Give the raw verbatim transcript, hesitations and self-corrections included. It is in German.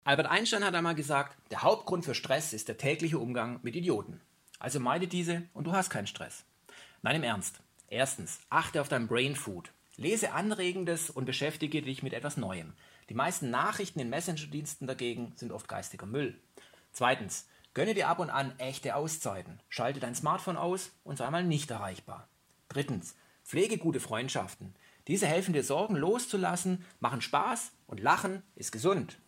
Albert Einstein hat einmal gesagt, der Hauptgrund für Stress ist der tägliche Umgang mit Idioten. Also meide diese und du hast keinen Stress. Nein, im Ernst. Erstens, achte auf dein Brain Food. Lese Anregendes und beschäftige dich mit etwas Neuem. Die meisten Nachrichten in Messenger-Diensten dagegen sind oft geistiger Müll. Zweitens, gönne dir ab und an echte Auszeiten. Schalte dein Smartphone aus und sei mal nicht erreichbar. Drittens, pflege gute Freundschaften. Diese helfen dir, Sorgen loszulassen, machen Spaß und Lachen ist gesund.